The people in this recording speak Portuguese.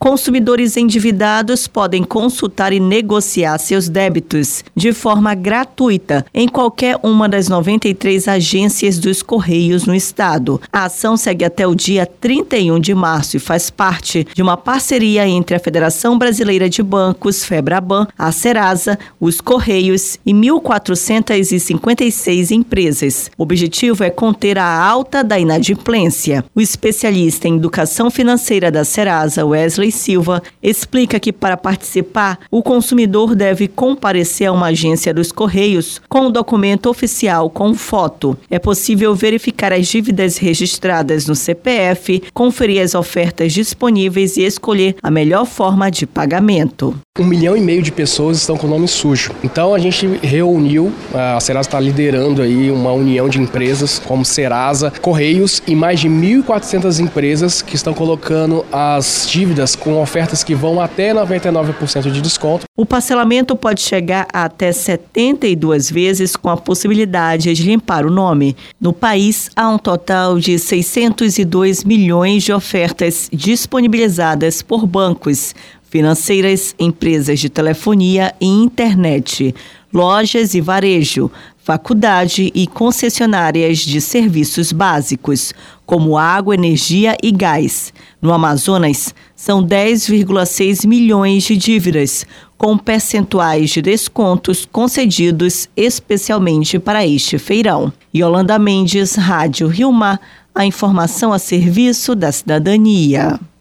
Consumidores endividados podem consultar e negociar seus débitos de forma gratuita em qualquer uma das 93 agências dos Correios no estado. A ação segue até o dia 31 de março e faz parte de uma parceria entre a Federação Brasileira de Bancos, Febraban, a Serasa, os Correios e 1.456 empresas. O objetivo é conter a alta da inadimplência. O especialista em educação financeira da Serasa, Wesley Silva, explica que para participar, o consumidor deve comparecer a uma agência dos Correios com o documento oficial com foto. É possível verificar as dívidas registradas no CPF, conferir as ofertas disponíveis e escolher a melhor forma de pagamento. 1,5 milhão de pessoas estão com o nome sujo. Então a gente reuniu, a Serasa está liderando aí uma união de empresas como Serasa, Correios e mais de 1.400 empresas que estão colocando as dívidas com ofertas que vão até 99% de desconto. O parcelamento pode chegar a até 72 vezes com a possibilidade de limpar o nome. No país, há um total de 602 milhões de ofertas disponibilizadas por bancos, financeiras, empresas de telefonia e internet, lojas e varejo, faculdade e concessionárias de serviços básicos, como água, energia e gás. No Amazonas, são 10,6 milhões de dívidas, com percentuais de descontos concedidos especialmente para este feirão. Yolanda Mendes, Rádio Rio Mar, a informação a serviço da cidadania.